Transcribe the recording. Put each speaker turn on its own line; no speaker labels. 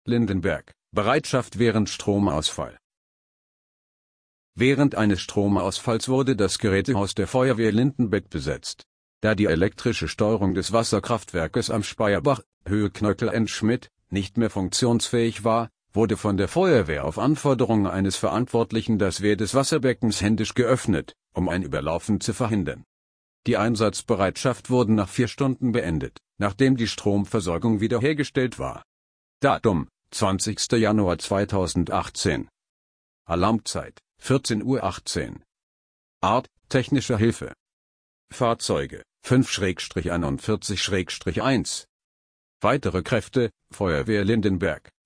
Lindenberg, Bereitschaft während Stromausfall. Während eines Stromausfalls wurde das Gerätehaus der Feuerwehr Lindenberg besetzt. Da die elektrische Steuerung des Wasserkraftwerkes am Speyerbach, Höhe Knöckel-Endschmidt, nicht mehr funktionsfähig war, wurde von der Feuerwehr auf Anforderung eines Verantwortlichen das Wehr des Wasserbeckens händisch geöffnet, um ein Überlaufen zu verhindern. Die Einsatzbereitschaft wurde nach 4 Stunden beendet, nachdem die Stromversorgung wiederhergestellt war. Datum: 20. Januar 2018. Alarmzeit: 14:18 Uhr. Art: technische Hilfe. Fahrzeuge: 5/41/1. Weitere Kräfte: Feuerwehr Lindenberg.